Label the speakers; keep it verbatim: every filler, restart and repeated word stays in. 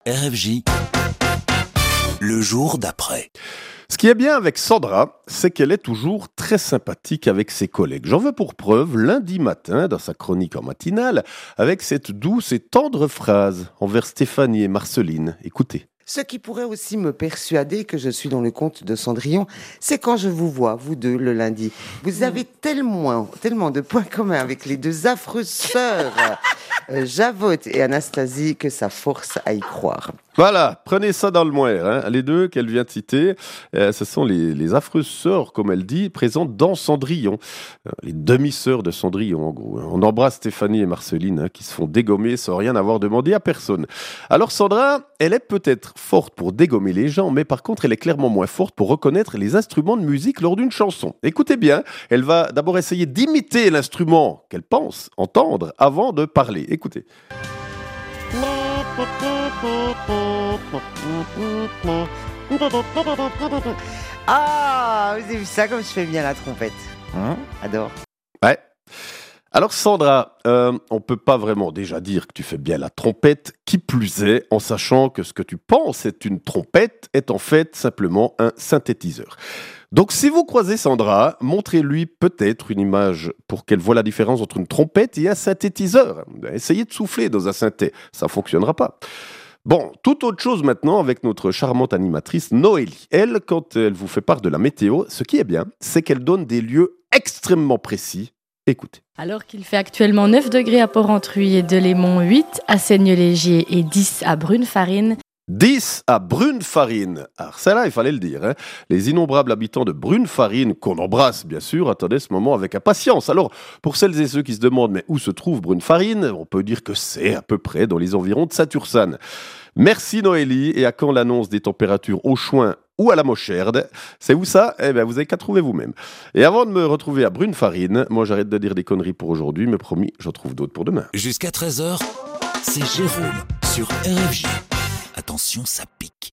Speaker 1: R F J, le jour d'après.
Speaker 2: Ce qui est bien avec Sandra, c'est qu'elle est toujours très sympathique avec ses collègues. J'en veux pour preuve lundi matin, dans sa chronique en matinale, avec cette douce et tendre phrase envers Stéphanie et Marceline. Écoutez.
Speaker 3: Ce qui pourrait aussi me persuader que je suis dans le conte de Cendrillon, c'est quand je vous vois, vous deux, le lundi. Vous avez tellement, tellement de points communs avec les deux affreuses sœurs, euh, Javotte et Anastasie, que ça force à y croire.
Speaker 2: Voilà, prenez ça dans le moire. Hein. Les deux qu'elle vient de citer, euh, ce sont les, les affreuses sœurs, comme elle dit, présentes dans Cendrillon. Euh, les demi-sœurs de Cendrillon, en gros. Hein. On embrasse Stéphanie et Marceline, hein, qui se font dégommer sans rien avoir demandé à personne. Alors Sandra, elle est peut-être forte pour dégommer les gens, mais par contre, elle est clairement moins forte pour reconnaître les instruments de musique lors d'une chanson. Écoutez bien, elle va d'abord essayer d'imiter l'instrument qu'elle pense entendre avant de parler. Écoutez.
Speaker 3: Ah, vous avez vu ça comme je fais bien la trompette. Hein? Adore.
Speaker 2: Ouais. Alors Sandra, euh, on peut pas vraiment déjà dire que tu fais bien la trompette, qui plus est, en sachant que ce que tu penses être une trompette est en fait simplement un synthétiseur. Donc si vous croisez Sandra, montrez-lui peut-être une image pour qu'elle voie la différence entre une trompette et un synthétiseur. Essayez de souffler dans un synthé, ça fonctionnera pas. Bon, toute autre chose maintenant avec notre charmante animatrice Noélie. Elle, quand elle vous fait part de la météo, ce qui est bien, c'est qu'elle donne des lieux extrêmement précis. Écoutez.
Speaker 4: Alors qu'il fait actuellement neuf degrés à Port-Entruy et Delémont, huit à Seigne-Légier et dix à Brunefarine.
Speaker 2: dix à Brunefarine. Alors celle-là, il fallait le dire. Hein. Les innombrables habitants de Brunefarine, qu'on embrasse bien sûr, attendaient ce moment avec impatience. Alors, pour celles et ceux qui se demandent mais où se trouve Brunefarine, on peut dire que c'est à peu près dans les environs de Saint-Ursanne. Merci Noélie, et à quand l'annonce des températures au Chouin ou à la Mocherde? C'est où ça? Eh bien, vous n'avez qu'à trouver vous-même. Et avant de me retrouver à Brunefarine, moi j'arrête de dire des conneries pour aujourd'hui, mais promis, j'en trouve d'autres pour demain.
Speaker 1: Jusqu'à treize heures, c'est Jérôme sur R F J. Attention, ça pique.